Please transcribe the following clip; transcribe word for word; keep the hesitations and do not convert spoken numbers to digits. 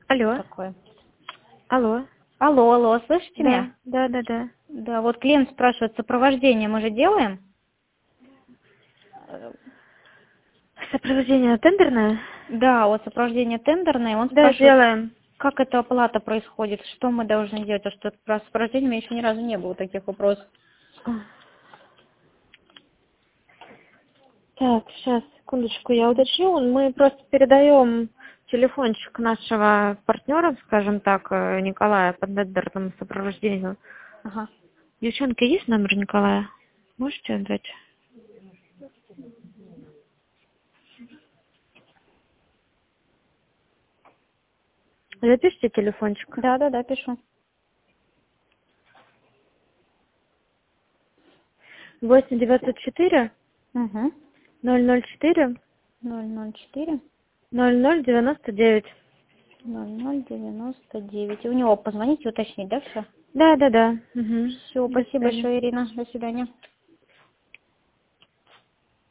Алло. такое. Алло. Алло, алло, слышите Да, меня? да, да, да. Да, вот клиент спрашивает, сопровождение мы же делаем? Сопровождение тендерное? Да, вот сопровождение тендерное, он Да, спрашивает, делаем. как эта оплата происходит, что мы должны делать, потому что про сопровождение у меня еще ни разу не было таких вопросов. Так, сейчас, секундочку, я уточню. Мы просто передаем телефончик нашего партнера, скажем так, э, Николая, по тендерному сопровождению. Ага. Девчонка, есть номер Николая? Можете отдать? Запишите телефончик. Да, да, да, пишу. восемь девятьсот четыре Угу. ноль ноль четыре ноль ноль четыре ноль ноль девяносто девять. ноль ноль девяносто девять. И у него позвонить и уточнить, да, все? Да, да, да. Угу. Все, До спасибо свидания. большое, Ирина. До свидания.